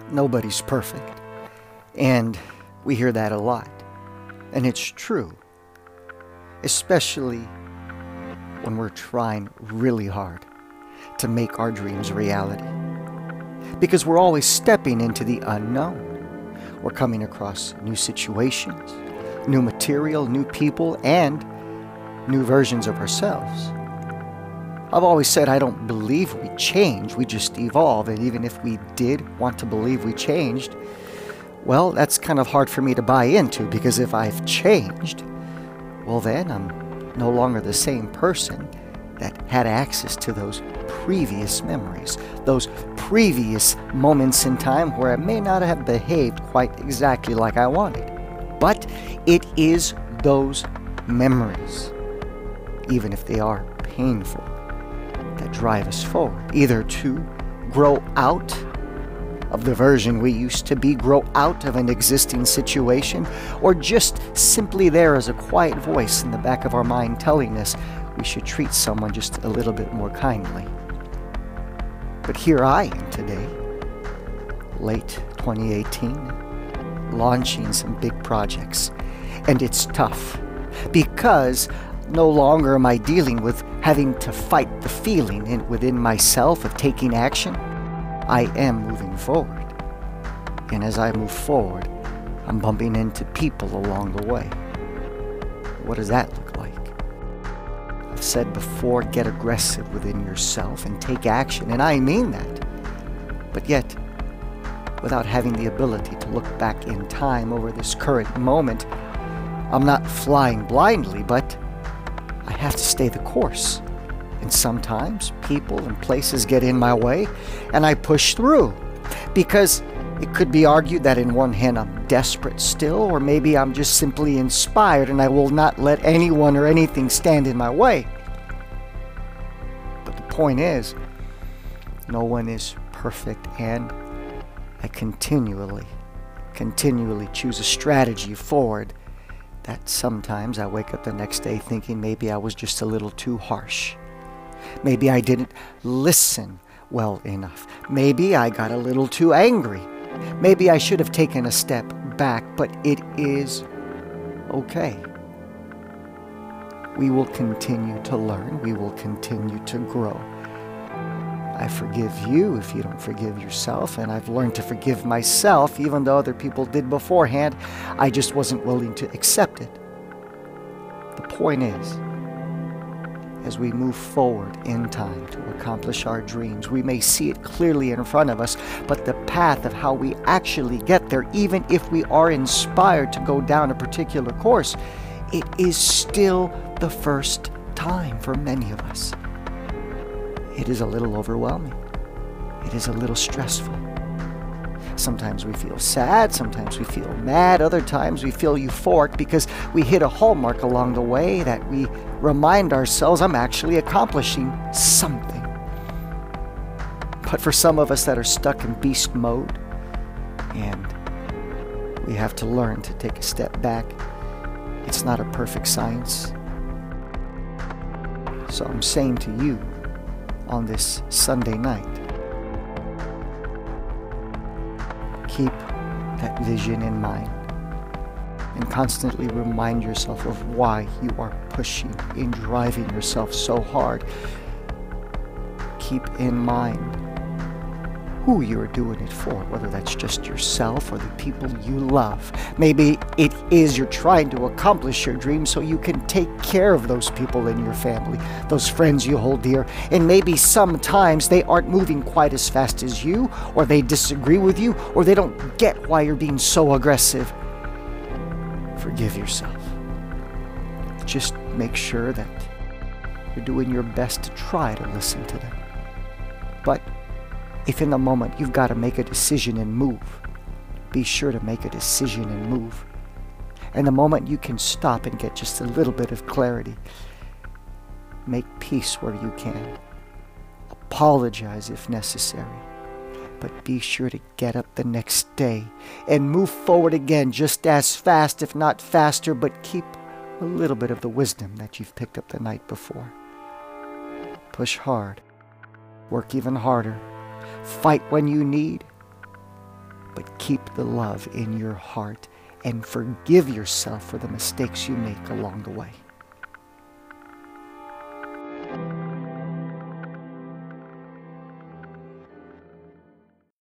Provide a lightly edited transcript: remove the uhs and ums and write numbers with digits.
Nobody's perfect. And we hear that a lot. And it's true. Especially when we're trying really hard to make our dreams reality. Because we're always stepping into the unknown. We're coming across new situations, new material, new people, and new versions of ourselves. I've always said I don't believe we change, we just evolve. And even if we did want to believe we changed, well, that's kind of hard for me to buy into, because if I've changed, well then I'm no longer the same person that had access to those previous memories, those previous moments in time where I may not have behaved quite exactly like I wanted. But it is those memories, even if they are painful, that drive us forward, either to grow out of the version we used to be, grow out of an existing situation, or just simply there as a quiet voice in the back of our mind telling us we should treat someone just a little bit more kindly. But here I am today, late 2018, launching some big projects. And it's tough, because no longer am I dealing with having to fight the feeling within myself of taking action. I am moving forward. And as I move forward, I'm bumping into people along the way. What does that look like? I've said before, get aggressive within yourself and take action, and I mean that. But yet, without having the ability to look back in time over this current moment, I'm not flying blindly, but I have to stay the course. And sometimes people and places get in my way, and I push through. Because it could be argued that in one hand I'm desperate still, or maybe I'm just simply inspired and I will not let anyone or anything stand in my way. But the point is, no one is perfect, and I continually choose a strategy forward that sometimes I wake up the next day thinking maybe I was just a little too harsh. Maybe I didn't listen well enough. Maybe I got a little too angry. Maybe I should have taken a step back, but it is okay. We will continue to learn. We will continue to grow. I forgive you if you don't forgive yourself, and I've learned to forgive myself, even though other people did beforehand. I just wasn't willing to accept it. The point is, as we move forward in time to accomplish our dreams, we may see it clearly in front of us, but the path of how we actually get there, even if we are inspired to go down a particular course, it is still the first time for many of us. It is a little overwhelming. It is a little stressful. Sometimes we feel sad, sometimes we feel mad, other times we feel euphoric because we hit a hallmark along the way that we remind ourselves I'm actually accomplishing something. But for some of us that are stuck in beast mode, and we have to learn to take a step back, it's not a perfect science. So I'm saying to you on this Sunday night, keep that vision in mind and constantly remind yourself of why you are pushing and driving yourself so hard. Keep in mind who you're doing it for, whether that's just yourself or the people you love. Maybe it is you're trying to accomplish your dream so you can take care of those people in your family, those friends you hold dear, and maybe sometimes they aren't moving quite as fast as you, or they disagree with you, or they don't get why you're being so aggressive. Forgive yourself. Just make sure that you're doing your best to try to listen to them. But if in the moment you've got to make a decision and move, be sure to make a decision and move. And the moment you can stop and get just a little bit of clarity, make peace where you can. Apologize if necessary. But be sure to get up the next day and move forward again just as fast, if not faster, but keep a little bit of the wisdom that you've picked up the night before. Push hard. Work even harder. Fight when you need. keep the love in your heart and forgive yourself for the mistakes you make along the way.